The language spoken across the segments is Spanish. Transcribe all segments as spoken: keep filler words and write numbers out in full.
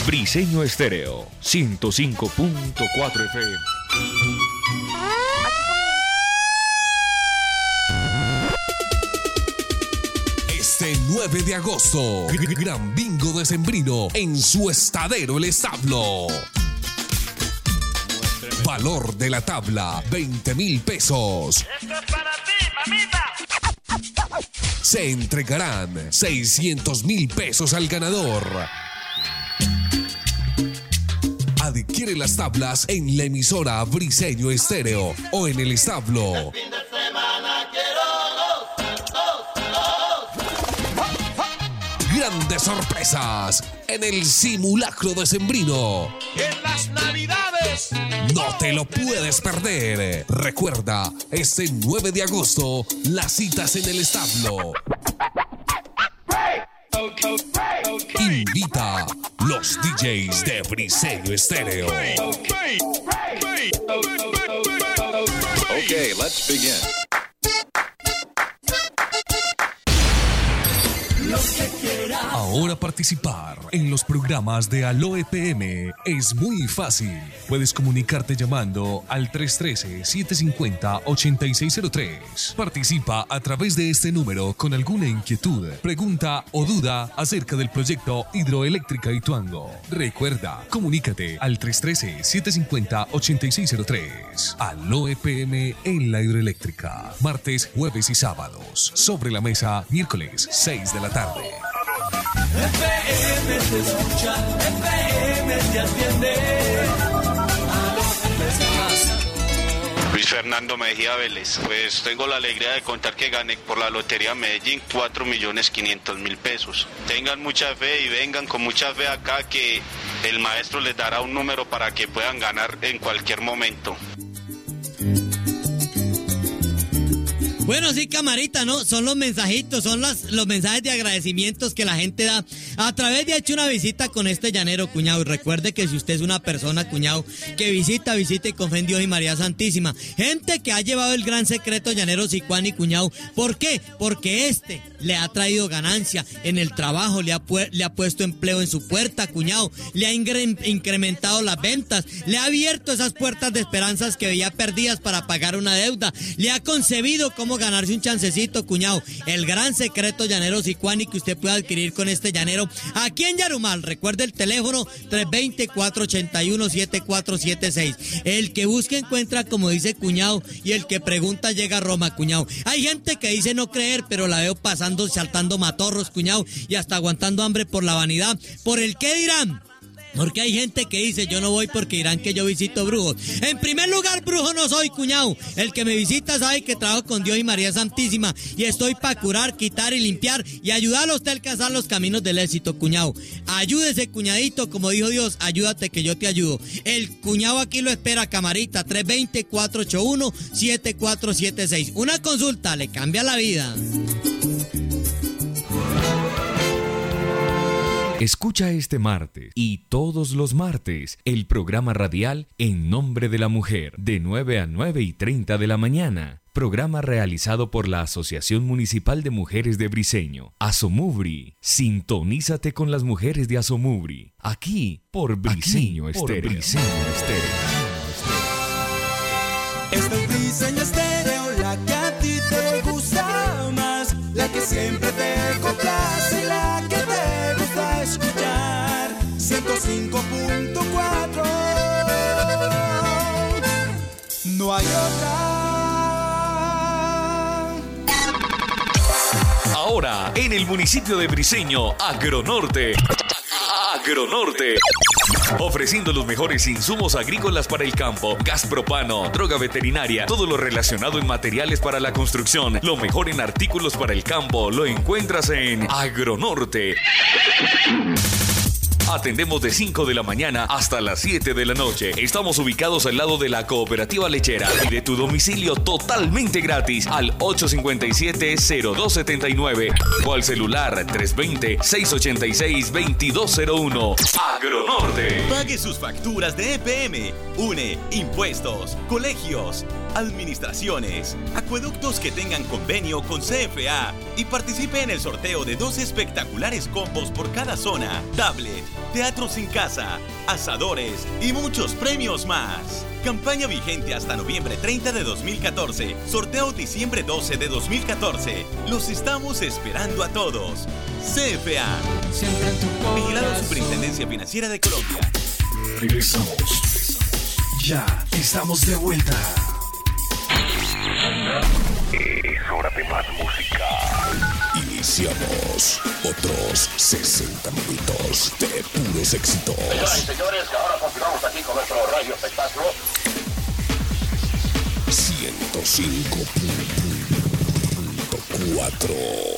Briseño Estéreo, ciento cinco punto cuatro F M. Este nueve de agosto, gran bingo decembrino en su estadero El Establo. Valor de la tabla, veinte mil pesos. ¡Esto es para ti, mamita! Se entregarán seiscientos mil pesos al ganador. Adquiere las tablas en la emisora Briseño Estéreo o en El Establo. Fin de semana quiero dos, dos, dos. Grandes sorpresas en el simulacro decembrino. En las navidades. No te lo puedes perder. Recuerda, este nueve de agosto, las citas en El Establo. Invita los D Js de Briseño Estéreo. Okay, let's begin. Ahora participar en los programas de Aloe P M es muy fácil. Puedes comunicarte llamando al tres uno tres, siete cinco cero, ocho seis cero tres. Participa a través de este número con alguna inquietud, pregunta o duda acerca del proyecto Hidroeléctrica Ituango. Recuerda, comunícate al tres uno tres, siete cinco cero, ocho seis cero tres. Aloe P M en la hidroeléctrica. Martes, jueves y sábados. Sobre la mesa, miércoles, seis de la tarde. F M te escucha, F M te atiende. Luis Fernando Mejía Vélez, pues tengo la alegría de contar que gané por la Lotería Medellín cuatro millones quinientos mil pesos. Tengan mucha fe y vengan con mucha fe acá que el maestro les dará un número para que puedan ganar en cualquier momento. Bueno, sí, camarita, ¿no? Son los mensajitos, son las, los mensajes de agradecimientos que la gente da a través de ha hecho una visita con este llanero, cuñado. Y recuerde que si usted es una persona, cuñado, que visita, visite con fe en Dios y María Santísima. Gente que ha llevado el gran secreto llanero Sicuani, cuñado. ¿Por qué? Porque este le ha traído ganancia en el trabajo, le ha, pu- le ha puesto empleo en su puerta, cuñado. Le ha ingre- incrementado las ventas, le ha abierto esas puertas de esperanzas que veía perdidas para pagar una deuda. Le ha concebido cómo ganarse un chancecito, cuñado. El gran secreto llanero Sicuani que usted puede adquirir con este llanero aquí en Yarumal. Recuerde el teléfono tres dos cero, cuatro ocho uno, siete cuatro siete seis. El que busca encuentra, como dice cuñado, y el que pregunta llega a Roma, cuñado. Hay gente que dice no creer, pero la veo pasando, saltando matorros, cuñado, y hasta aguantando hambre por la vanidad. ¿Por el qué dirán? Porque hay gente que dice, yo no voy porque dirán que yo visito brujos. En primer lugar, brujo no soy, cuñado. El que me visita sabe que trabajo con Dios y María Santísima. Y estoy para curar, quitar y limpiar y ayudarlo a usted a alcanzar los caminos del éxito, cuñado. Ayúdese, cuñadito, como dijo Dios, ayúdate que yo te ayudo. El cuñado aquí lo espera, camarita, tres dos cero, cuatro ocho uno, siete cuatro siete seis. Una consulta le cambia la vida. Escucha este martes y todos los martes el programa radial En Nombre de la Mujer de nueve a nueve y treinta de la mañana. Programa realizado por la Asociación Municipal de Mujeres de Briseño, Asomubri. Sintonízate con las mujeres de Asomubri. Aquí por Briseño Estéreo. Briseño Estéreo. Esta es Briseño Estéreo, la que a ti te gusta más, la que siempre te complace, la que te gusta escuchar. ciento cinco punto cuatro. No hay otra. Ahora, en el municipio de Briseño, Agronorte. Agronorte. Ofreciendo los mejores insumos agrícolas para el campo, gas propano, droga veterinaria, todo lo relacionado en materiales para la construcción, lo mejor en artículos para el campo, lo encuentras en Agronorte. Atendemos de cinco de la mañana hasta las siete de la noche. Estamos ubicados al lado de la Cooperativa Lechera. Pide tu domicilio totalmente gratis al ocho cinco siete, cero dos siete nueve o al celular tres dos cero, seis ocho seis, dos dos cero uno. Agronorte. Pague sus facturas de E P M, U N E, impuestos, colegios, administraciones, acueductos que tengan convenio con C F A y participe en el sorteo de dos espectaculares combos por cada zona, tablet, teatro sin casa, asadores y muchos premios más. Campaña vigente hasta noviembre treinta de dos mil catorce, sorteo diciembre doce de dos mil catorce. Los estamos esperando a todos. C F A. Vigilado Superintendencia Financiera de Colombia. Regresamos. Ya estamos de vuelta. Es hora de más música. Iniciamos otros sesenta minutos de puros éxitos. Señoras y señores, ahora continuamos aquí con nuestro radio espectáculo. ciento cinco punto cuatro.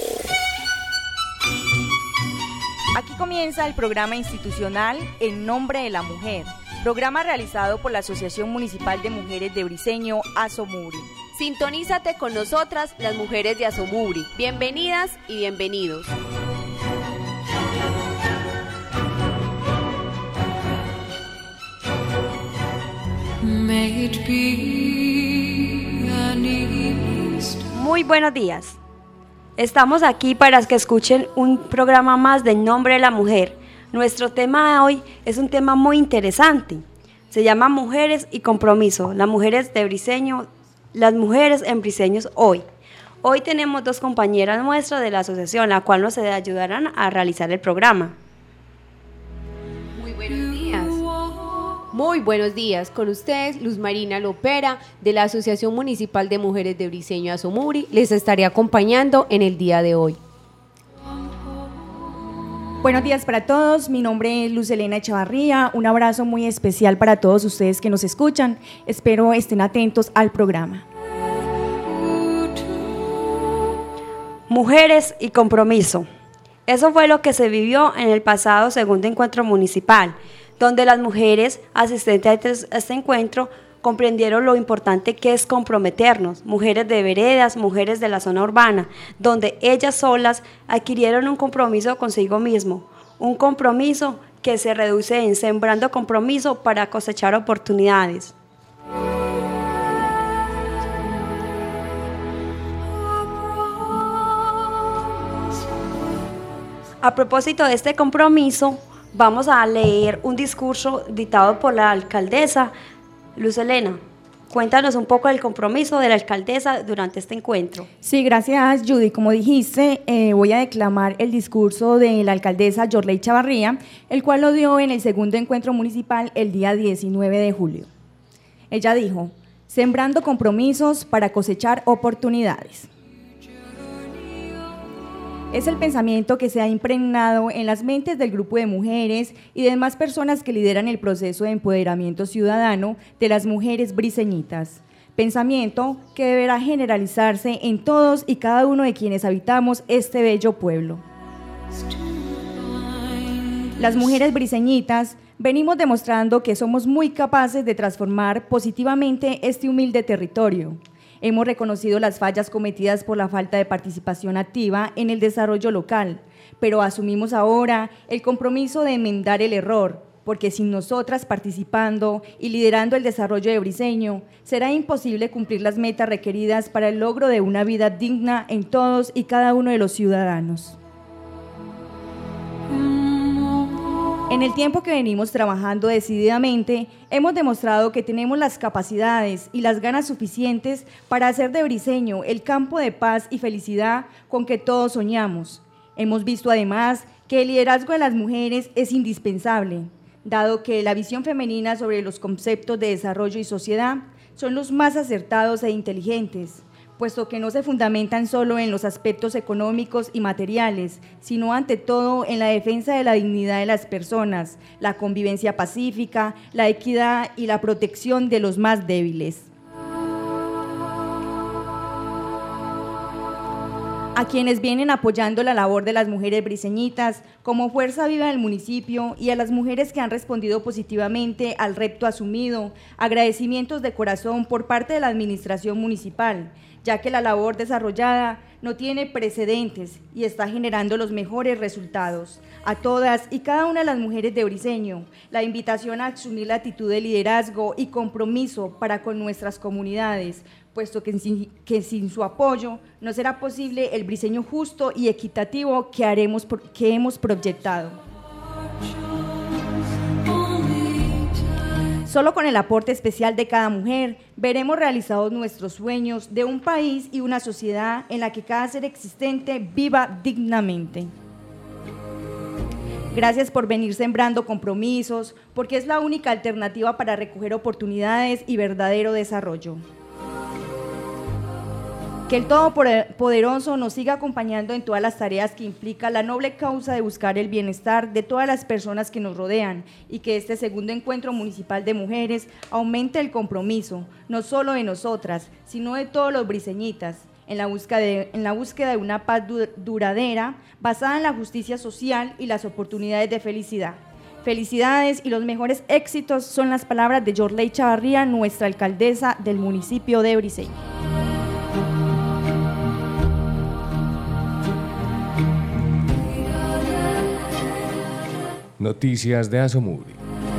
Aquí comienza el programa institucional En Nombre de la Mujer, programa realizado por la Asociación Municipal de Mujeres de Briceño, ASOMUBRI. Sintonízate con nosotras, las mujeres de ASOMUBRI. Bienvenidas y bienvenidos. Muy buenos días. Estamos aquí para que escuchen un programa más de En Nombre de la Mujer. Nuestro tema de hoy es un tema muy interesante. Se llama Mujeres y Compromiso. Las mujeres de Briceño, las mujeres en Briceños hoy. Hoy tenemos dos compañeras nuestras de la asociación, la cual nos ayudarán a realizar el programa. Muy buenos días. Muy buenos días. Con ustedes, Luz Marina Lopera, de la Asociación Municipal de Mujeres de Briceño, ASOMUBRI, les estaré acompañando en el día de hoy. Buenos días para todos, mi nombre es Luz Elena Echavarría, un abrazo muy especial para todos ustedes que nos escuchan, espero estén atentos al programa. Mujeres y compromiso. Eso fue lo que se vivió en el pasado segundo encuentro municipal, donde las mujeres asistentes a este encuentro comprendieron lo importante que es comprometernos, mujeres de veredas, mujeres de la zona urbana, donde ellas solas adquirieron un compromiso consigo mismo, un compromiso que se reduce en sembrando compromiso para cosechar oportunidades. A propósito de este compromiso, vamos a leer un discurso dictado por la alcaldesa Luz Elena. Cuéntanos un poco del compromiso de la alcaldesa durante este encuentro. Sí, gracias Judy. Como dijiste, eh, voy a declamar el discurso de la alcaldesa Yorley Chavarría, el cual lo dio en el segundo encuentro municipal el día diecinueve de julio. Ella dijo, sembrando compromisos para cosechar oportunidades. Es el pensamiento que se ha impregnado en las mentes del grupo de mujeres y demás personas que lideran el proceso de empoderamiento ciudadano de las mujeres briceñitas. Pensamiento que deberá generalizarse en todos y cada uno de quienes habitamos este bello pueblo. Las mujeres briceñitas venimos demostrando que somos muy capaces de transformar positivamente este humilde territorio. Hemos reconocido las fallas cometidas por la falta de participación activa en el desarrollo local, pero asumimos ahora el compromiso de enmendar el error, porque sin nosotras participando y liderando el desarrollo de Briceño, será imposible cumplir las metas requeridas para el logro de una vida digna en todos y cada uno de los ciudadanos. En el tiempo que venimos trabajando decididamente, hemos demostrado que tenemos las capacidades y las ganas suficientes para hacer de Briceño el campo de paz y felicidad con que todos soñamos. Hemos visto además que el liderazgo de las mujeres es indispensable, dado que la visión femenina sobre los conceptos de desarrollo y sociedad son los más acertados e inteligentes, puesto que no se fundamentan solo en los aspectos económicos y materiales, sino ante todo en la defensa de la dignidad de las personas, la convivencia pacífica, la equidad y la protección de los más débiles. A quienes vienen apoyando la labor de las mujeres briceñitas como fuerza viva del municipio y a las mujeres que han respondido positivamente al reto asumido, agradecimientos de corazón por parte de la administración municipal, ya que la labor desarrollada no tiene precedentes y está generando los mejores resultados. A todas y cada una de las mujeres de Briceño, la invitación a asumir la actitud de liderazgo y compromiso para con nuestras comunidades, puesto que sin, que sin su apoyo no será posible el Briceño justo y equitativo que, haremos, que hemos proyectado. Solo con el aporte especial de cada mujer veremos realizados nuestros sueños de un país y una sociedad en la que cada ser existente viva dignamente. Gracias por venir sembrando compromisos, porque es la única alternativa para recoger oportunidades y verdadero desarrollo. Que el Todopoderoso nos siga acompañando en todas las tareas que implica la noble causa de buscar el bienestar de todas las personas que nos rodean y que este segundo encuentro municipal de mujeres aumente el compromiso, no solo de nosotras, sino de todos los briceñitas, en la búsqueda de, en la búsqueda de una paz duradera basada en la justicia social y las oportunidades de felicidad. Felicidades y los mejores éxitos son las palabras de Yorley Chavarría, nuestra alcaldesa del municipio de Briceño. Noticias de Azomuri.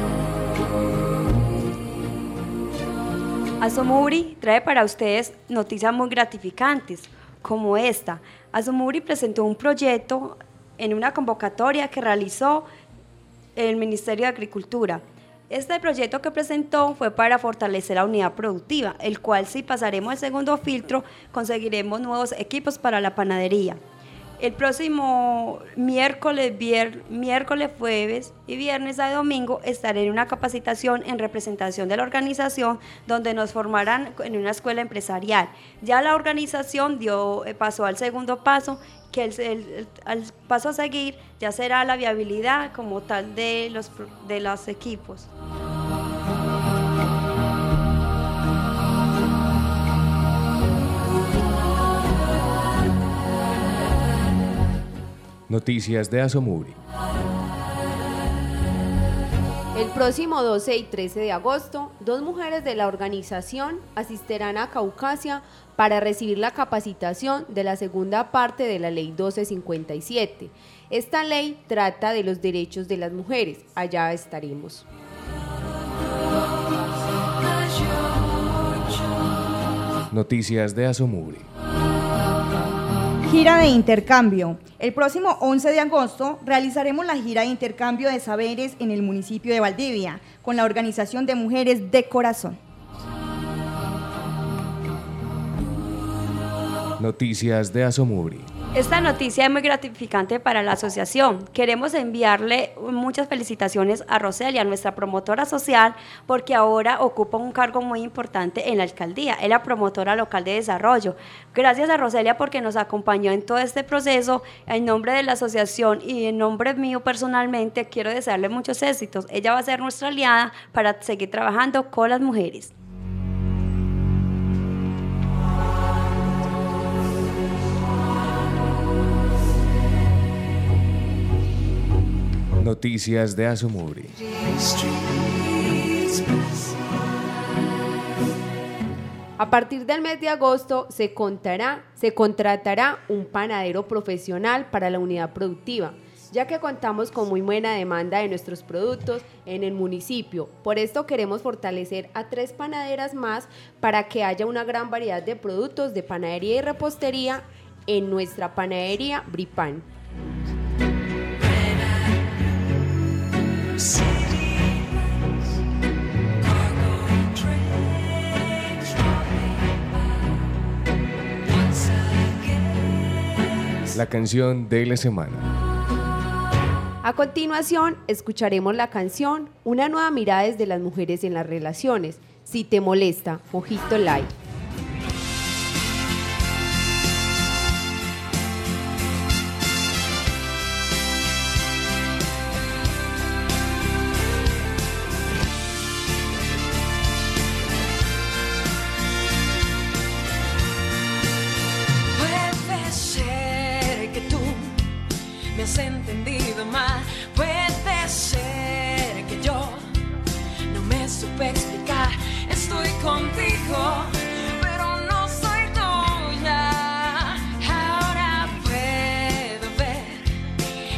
Azomuri trae para ustedes noticias muy gratificantes, como esta. Azomuri presentó un proyecto en una convocatoria que realizó el Ministerio de Agricultura. Este proyecto que presentó fue para fortalecer la unidad productiva, el cual, si pasaremos el segundo filtro, conseguiremos nuevos equipos para la panadería. El próximo miércoles, vier, miércoles, jueves y viernes a domingo estaré en una capacitación en representación de la organización donde nos formarán en una escuela empresarial. Ya la organización dio, pasó al segundo paso, que el, el, el, el paso a seguir ya será la viabilidad como tal de los, de los equipos. Noticias de Azomuri. El próximo doce y trece de agosto, dos mujeres de la organización asistirán a Caucasia para recibir la capacitación de la segunda parte de la Ley doce cincuenta y siete. Esta ley trata de los derechos de las mujeres. Allá estaremos. Noticias de Azomuri. Gira de intercambio. El próximo once de agosto realizaremos la gira de intercambio de saberes en el municipio de Valdivia con la Organización de Mujeres de Corazón. Noticias de Azomuri. Esta noticia es muy gratificante para la asociación. Queremos enviarle muchas felicitaciones a Roselia, nuestra promotora social, porque ahora ocupa un cargo muy importante en la alcaldía. Es la promotora local de desarrollo. Gracias a Roselia porque nos acompañó en todo este proceso. En nombre de la asociación y en nombre mío personalmente, quiero desearle muchos éxitos. Ella va a ser nuestra aliada para seguir trabajando con las mujeres. Noticias de Azomuri. A partir del mes de agosto se, contará, se contratará un panadero profesional para la unidad productiva, ya que contamos con muy buena demanda de nuestros productos en el municipio. Por esto queremos fortalecer a tres panaderas más para que haya una gran variedad de productos de panadería y repostería en nuestra panadería Bripan. La canción de la semana. A continuación, escucharemos la canción Una nueva mirada desde las mujeres en las relaciones. Si te molesta, Mojito Light. Entendido mal, puede ser que yo no me supe explicar. Estoy contigo, pero no soy tuya.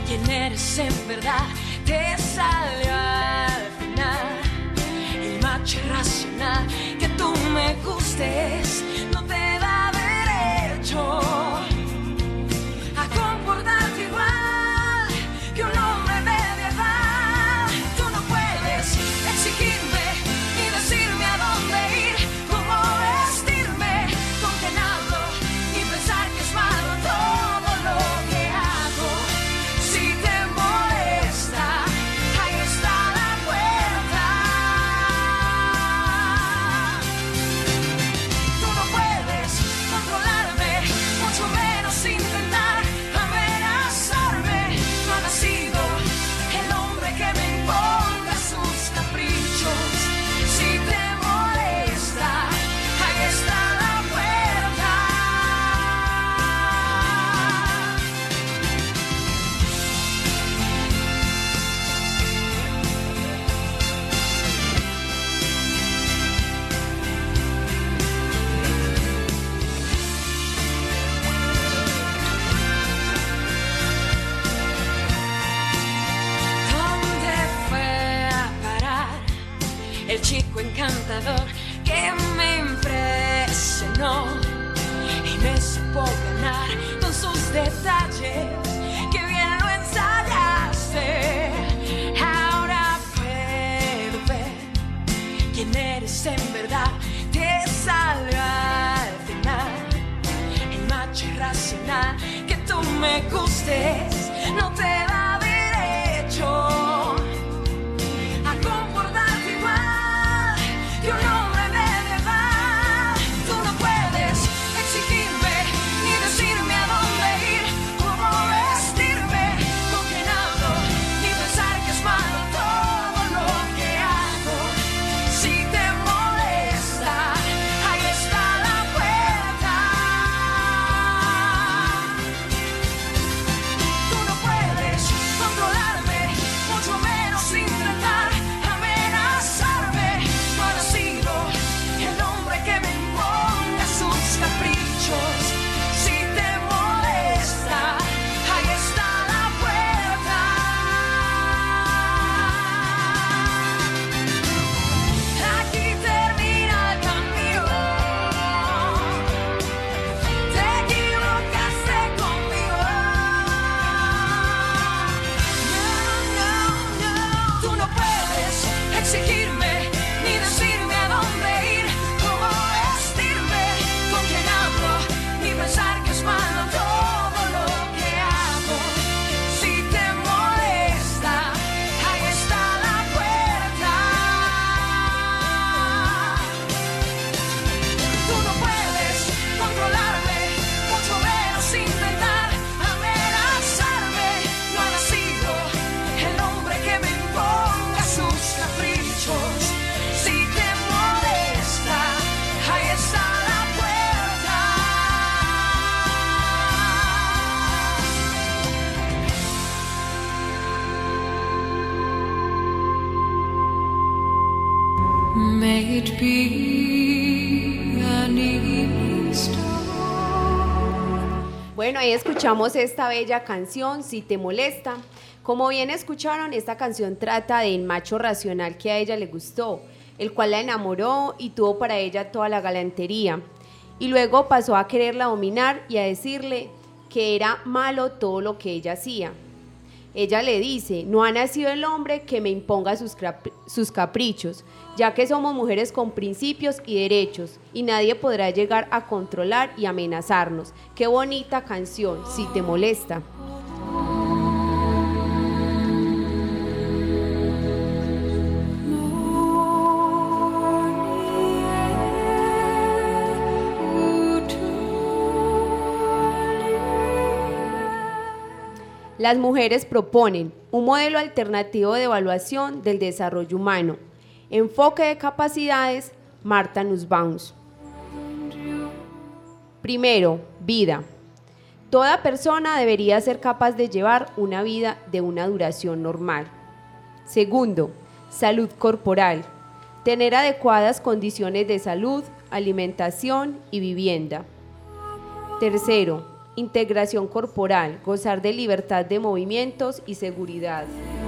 quién eres en verdad. Te salió al final el macho irracional. Que tú me gustes no te da derecho a comportarte igual que un hombre medieval. Tú no puedes exigirme ni decirme a dónde ir, cómo vestirme, con quién hablo, ni pensar que es malo todo lo que hago. Si te molesta, ahí está la puerta. Tú no puedes controlarme, mucho menos intentar amenazarme. No ha nacido el hombre que me imponga sus caprichos. Si te molesta, ahí está la puerta. ¿Dónde fue a parar el chico encantador que me impresionó y me supo ganar con sus detalles? Que bien lo ensayaste. Ahora puedo ver quién eres en verdad. Te salió al final el macho irracional. Que tú me gustes no te da derecho a comportarte igual que un hombre medieval. Tú no puedes exigirme ni decirme a dónde ir, cómo vestirme, con quién hablo, ni pensar que es malo todo lo que hago. Si te molesta, ahí está la puerta. Tú no puedes controlarme, mucho menos intentar amenazarme. No ha nacido el hombre que me imponga sus caprichos. Si te molesta, ahí está la puerta. Aquí termina el camino. Te equivocaste conmigo. No, no, no. Tú no puedes exigirme ni decirme a dónde ir, cómo vestirme, con quién hablo, ni pensar que es malo todo lo que hago. Si te molesta, ahí está la puerta. Tú no puedes controlarme, mucho menos intentar amenazarme. No ha nacido el hombre que me imponga sus caprichos. Si te molesta, ahí está la puerta. May it be an evening star. Bueno, ahí escuchamos esta bella canción, Si te molesta. Como bien escucharon, esta canción trata del macho racional que a ella le gustó, el cual la enamoró y tuvo para ella toda la galantería. Y luego pasó a quererla dominar y a decirle que era malo todo lo que ella hacía. Ella le dice: no ha nacido el hombre que me imponga sus, crap- sus caprichos, ya que somos mujeres con principios y derechos, y nadie podrá llegar a controlar y amenazarnos. Qué bonita canción, Si te molesta. Las mujeres proponen un modelo alternativo de evaluación del desarrollo humano. Enfoque de capacidades, Martha Nussbaum. Primero, vida. Toda persona debería ser capaz de llevar una vida de una duración normal. Segundo, salud corporal. Tener adecuadas condiciones de salud, alimentación y vivienda. Tercero, integración corporal, gozar de libertad de movimientos y seguridad.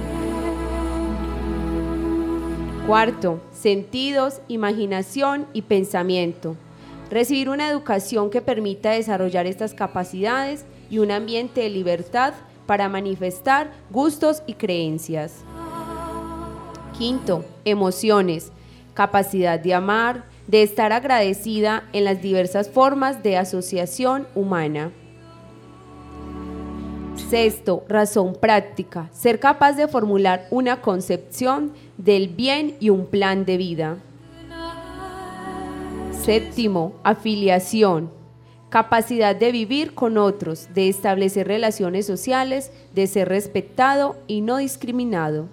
Cuarto, sentidos, imaginación y pensamiento. Recibir una educación que permita desarrollar estas capacidades y un ambiente de libertad para manifestar gustos y creencias. Quinto, emociones, capacidad de amar, de estar agradecida en las diversas formas de asociación humana. Sexto, razón práctica, ser capaz de formular una concepción del bien y un plan de vida. Séptimo, afiliación, capacidad de vivir con otros, de establecer relaciones sociales, de ser respetado y no discriminado.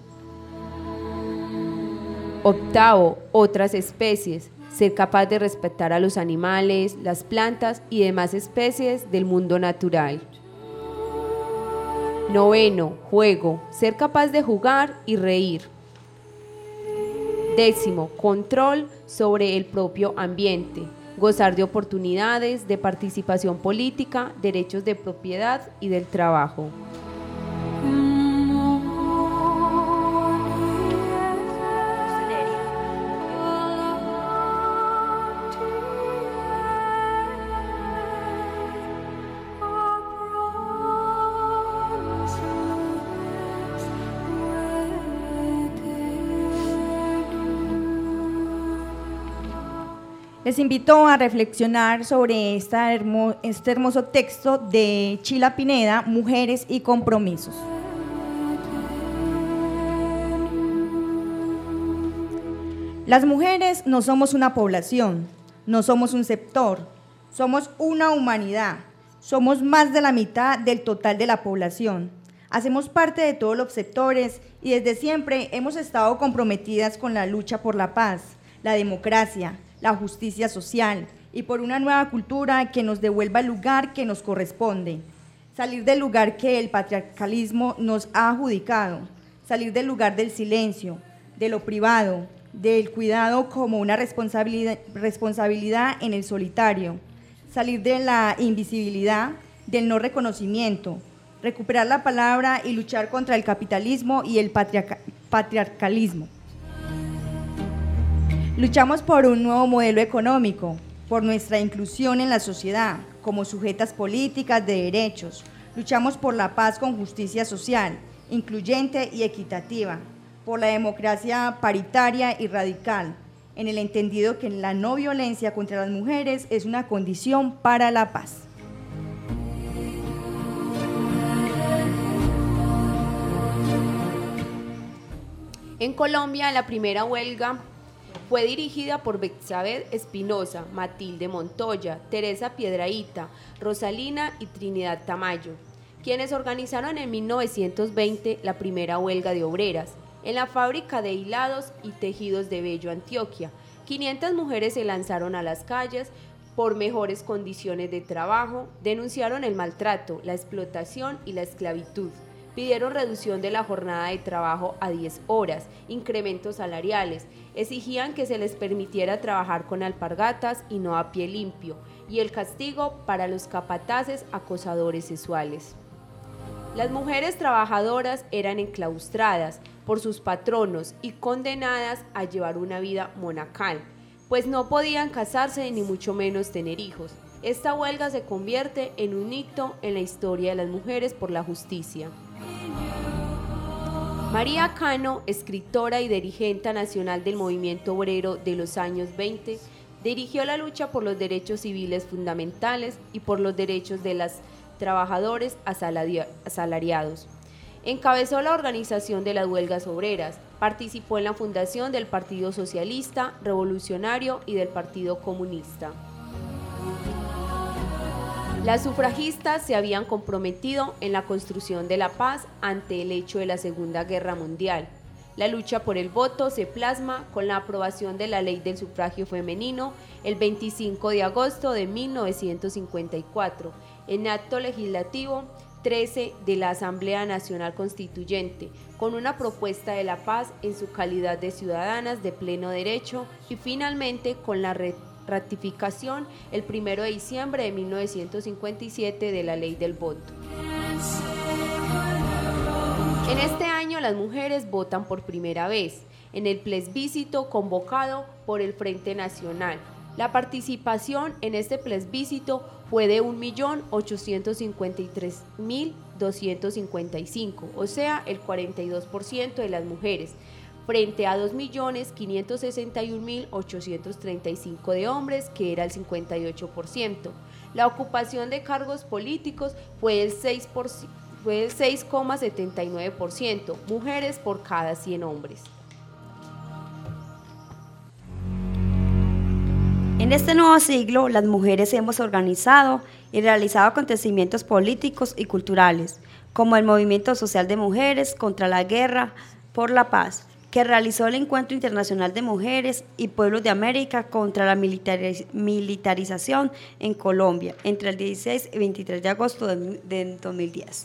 Octavo, otras especies, ser capaz de respetar a los animales, las plantas y demás especies del mundo natural. Noveno, juego, ser capaz de jugar y reír. Décimo, control sobre el propio ambiente, gozar de oportunidades, de participación política, derechos de propiedad y del trabajo. Les invito a reflexionar sobre esta hermo, este hermoso texto de Chila Pineda, Mujeres y Compromisos. Las mujeres no somos una población, no somos un sector, somos una humanidad, somos más de la mitad del total de la población. Hacemos parte de todos los sectores y desde siempre hemos estado comprometidas con la lucha por la paz, la democracia, la justicia social y por una nueva cultura que nos devuelva el lugar que nos corresponde. Salir del lugar que el patriarcalismo nos ha adjudicado, salir del lugar del silencio, de lo privado, del cuidado como una responsabilidad, responsabilidad en el solitario, salir de la invisibilidad, del no reconocimiento, recuperar la palabra y luchar contra el capitalismo y el patriarca, patriarcalismo. Luchamos por un nuevo modelo económico, por nuestra inclusión en la sociedad, como sujetas políticas de derechos. Luchamos por la paz con justicia social, incluyente y equitativa, por la democracia paritaria y radical, en el entendido que la no violencia contra las mujeres es una condición para la paz. En Colombia, la primera huelga fue dirigida por Betsabé Espinosa, Matilde Montoya, Teresa Piedrahíta, Rosalina y Trinidad Tamayo, quienes organizaron en mil novecientos veinte la primera huelga de obreras en la fábrica de hilados y tejidos de Bello, Antioquia. quinientas mujeres se lanzaron a las calles por mejores condiciones de trabajo, denunciaron el maltrato, la explotación y la esclavitud. Pidieron reducción de la jornada de trabajo a diez horas, incrementos salariales, exigían que se les permitiera trabajar con alpargatas y no a pie limpio, y el castigo para los capataces acosadores sexuales. Las mujeres trabajadoras eran enclaustradas por sus patronos y condenadas a llevar una vida monacal, pues no podían casarse ni mucho menos tener hijos. Esta huelga se convierte en un hito en la historia de las mujeres por la justicia. María Cano, escritora y dirigente nacional del movimiento obrero de los años veinte, dirigió la lucha por los derechos civiles fundamentales y por los derechos de los trabajadores asalariados. Encabezó la organización de las huelgas obreras, participó en la fundación del Partido Socialista, Revolucionario y del Partido Comunista. Las sufragistas se habían comprometido en la construcción de la paz ante el hecho de la Segunda Guerra Mundial. La lucha por el voto se plasma con la aprobación de la Ley del Sufragio Femenino el veinticinco de agosto de mil novecientos cincuenta y cuatro, en acto legislativo trece de la Asamblea Nacional Constituyente, con una propuesta de la paz en su calidad de ciudadanas de pleno derecho y finalmente con la re ratificación el primero de diciembre de mil novecientos cincuenta y siete de la Ley del Voto. En este año las mujeres votan por primera vez en el plebiscito convocado por el Frente Nacional. La participación en este plebiscito fue de un millón ochocientos cincuenta y tres mil doscientos cincuenta y cinco, o sea, el cuarenta y dos por ciento de las mujeres, frente a dos millones quinientos sesenta y un mil ochocientos treinta y cinco de hombres, que era el cincuenta y ocho por ciento. La ocupación de cargos políticos fue del seis por ciento, fue del seis coma setenta y nueve por ciento, mujeres por cada cien hombres. En este nuevo siglo, las mujeres hemos organizado y realizado acontecimientos políticos y culturales, como el Movimiento Social de Mujeres contra la Guerra por la Paz, que realizó el Encuentro Internacional de Mujeres y Pueblos de América contra la militariz- militarización en Colombia, entre el dieciséis y veintitrés de agosto de, de dos mil diez.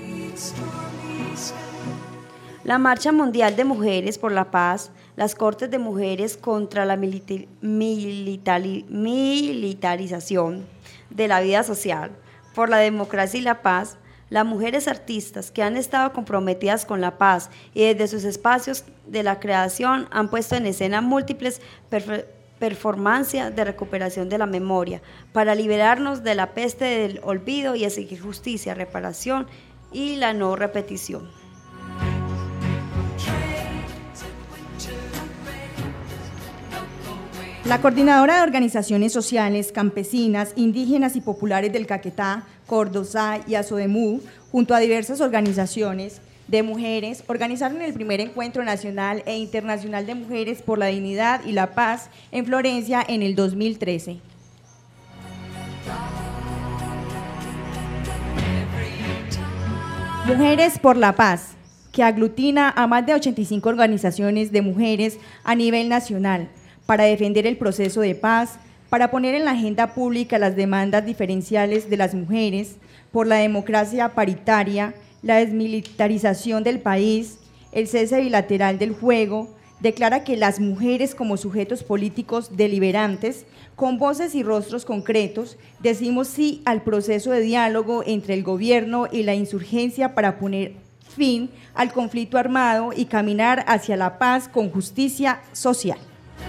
La Marcha Mundial de Mujeres por la Paz, las Cortes de Mujeres contra la milita- militari- militarización de la vida social, por la democracia y la paz, las mujeres artistas que han estado comprometidas con la paz y desde sus espacios de la creación han puesto en escena múltiples perf- performancias de recuperación de la memoria para liberarnos de la peste del olvido y exigir justicia, reparación y la no repetición. La Coordinadora de Organizaciones Sociales, Campesinas, Indígenas y Populares del Caquetá, Cordosá y Azodemú, junto a diversas organizaciones de mujeres, organizaron el primer encuentro nacional e internacional de mujeres por la dignidad y la paz en Florencia en el dos mil trece. Mujeres por la Paz, que aglutina a más de ochenta y cinco organizaciones de mujeres a nivel nacional, para defender el proceso de paz, para poner en la agenda pública las demandas diferenciales de las mujeres, por la democracia paritaria, la desmilitarización del país, el cese bilateral del fuego, declara que las mujeres como sujetos políticos deliberantes, con voces y rostros concretos, decimos sí al proceso de diálogo entre el gobierno y la insurgencia para poner fin al conflicto armado y caminar hacia la paz con justicia social.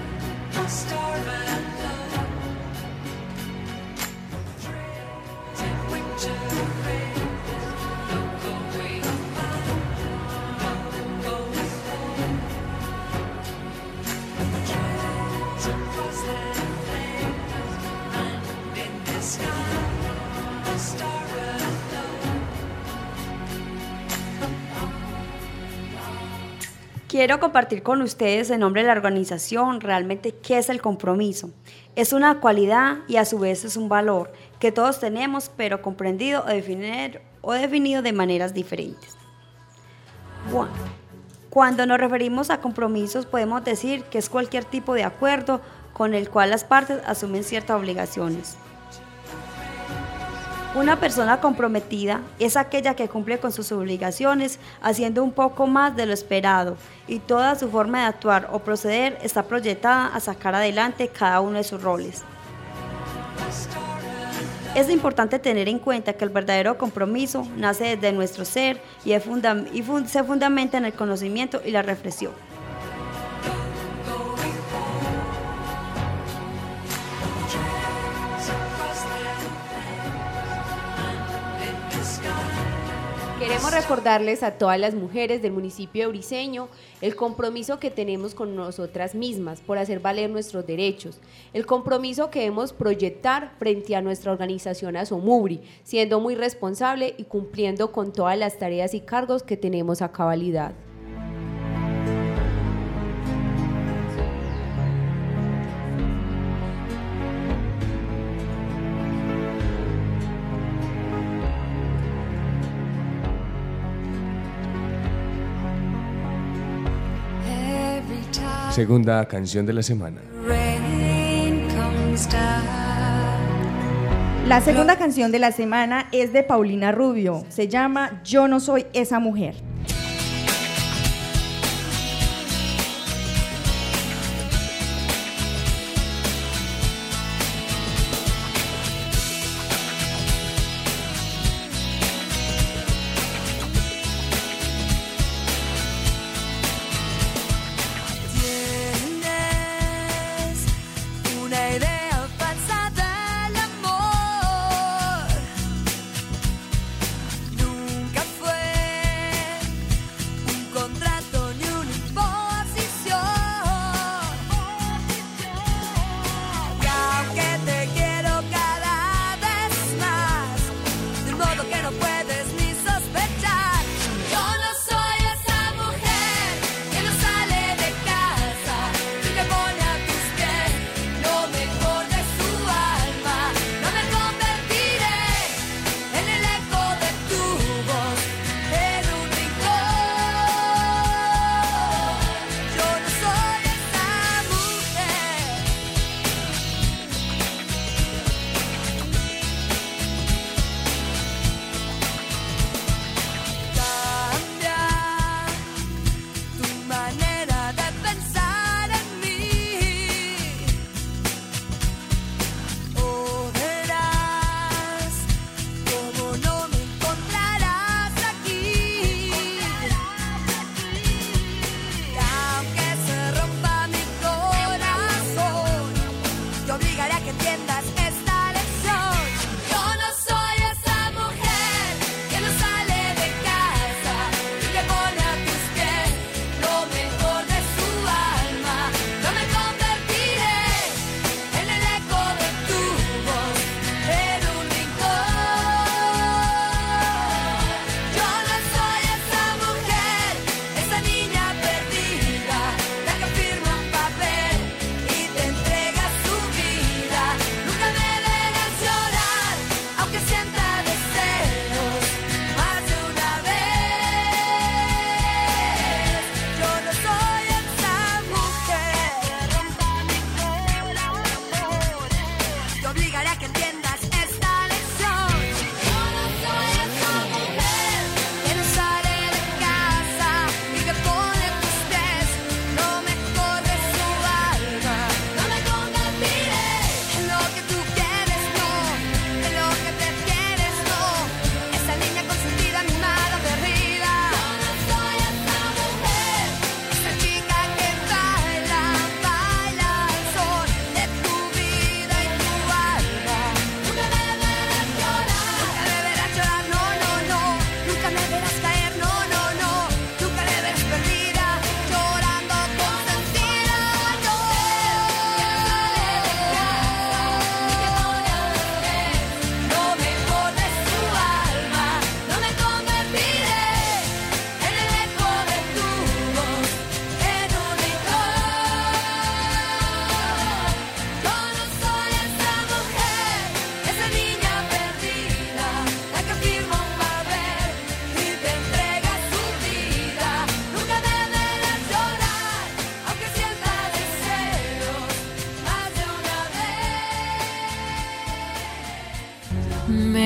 Quiero compartir con ustedes en nombre de la organización realmente qué es el compromiso. Es una cualidad y a su vez es un valor que todos tenemos, pero comprendido o, definir, o definido de maneras diferentes. Cuando nos referimos a compromisos, podemos decir que es cualquier tipo de acuerdo con el cual las partes asumen ciertas obligaciones. Una persona comprometida es aquella que cumple con sus obligaciones haciendo un poco más de lo esperado y toda su forma de actuar o proceder está proyectada a sacar adelante cada uno de sus roles. Es importante tener en cuenta que el verdadero compromiso nace desde nuestro ser y, es funda- y fun- se fundamenta en el conocimiento y la reflexión. Queremos recordarles a todas las mujeres del municipio de Briceño el compromiso que tenemos con nosotras mismas por hacer valer nuestros derechos, el compromiso que debemos proyectar frente a nuestra organización Asomubri, siendo muy responsable y cumpliendo con todas las tareas y cargos que tenemos a cabalidad. Segunda canción de la semana. La segunda canción de la semana es de Paulina Rubio, se llama Yo no soy esa mujer.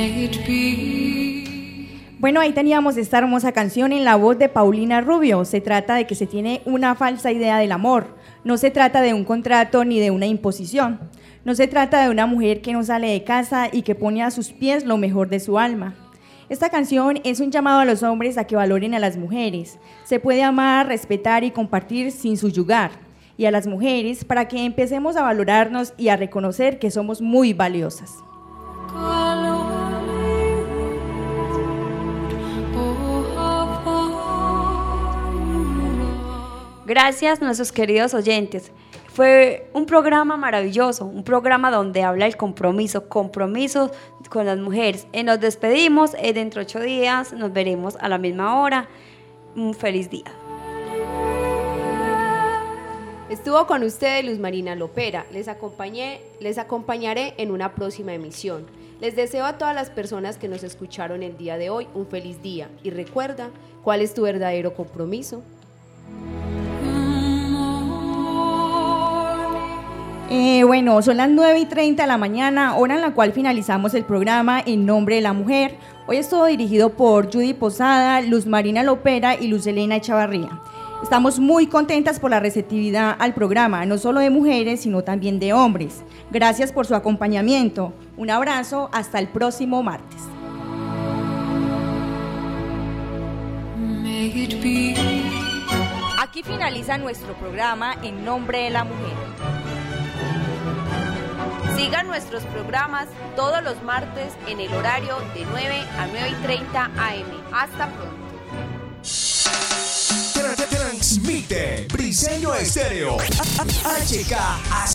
Bueno, ahí teníamos esta hermosa canción en la voz de Paulina Rubio. Se trata de que se tiene una falsa idea del amor. No se trata de un contrato ni de una imposición. No se trata de una mujer que no sale de casa y que pone a sus pies lo mejor de su alma. Esta canción es un llamado a los hombres a que valoren a las mujeres. Se puede amar, respetar y compartir sin subyugar. Y a las mujeres para que empecemos a valorarnos y a reconocer que somos muy valiosas. Gracias a nuestros queridos oyentes. Fue un programa maravilloso, un programa donde habla el compromiso, compromiso con las mujeres. Eh, nos despedimos, eh, dentro de ocho días nos veremos a la misma hora. Un feliz día. Estuvo con ustedes Luz Marina Lopera. Les acompañé, les acompañaré en una próxima emisión. Les deseo a todas las personas que nos escucharon el día de hoy un feliz día. Y recuerda, ¿cuál es tu verdadero compromiso? Eh, bueno, son las nueve y treinta de la mañana, hora en la cual finalizamos el programa En Nombre de la Mujer. Hoy estuvo dirigido por Judy Posada, Luz Marina Lopera y Luz Elena Echavarría. Estamos muy contentas por la receptividad al programa, no solo de mujeres, sino también de hombres. Gracias por su acompañamiento. Un abrazo, hasta el próximo martes. Aquí finaliza nuestro programa En Nombre de la Mujer. Sigan nuestros programas todos los martes en el horario de nueve a nueve y treinta a eme. Hasta pronto. Transmite Briseño Estéreo. H K